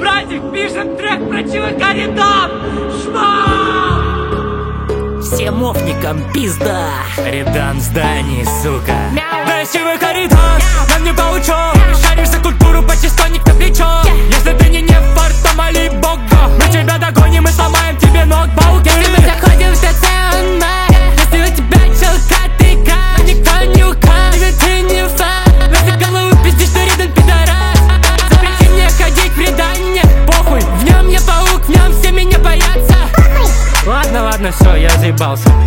братик, пишем трек про ЧВК Редан. Шмал! Всем офникам пизда. Редан в здании, сука. Да из ЧВК Редан, нам не по учёбу. Шаришь за культуру, почти стоник на плечо. Если ты не нефар, то моли бога. Мы тебя догоним и сломаем тебе ноутбук. Если мы заходим в стационар, если у тебя челка, ты как никто не указ. Или ты не фан, возле головы пиздишь, что Редан пидорас. Запрети мне ходить в Редане, похуй. В нем я паук, в нем все меня боятся. Ладно, все, я заебался.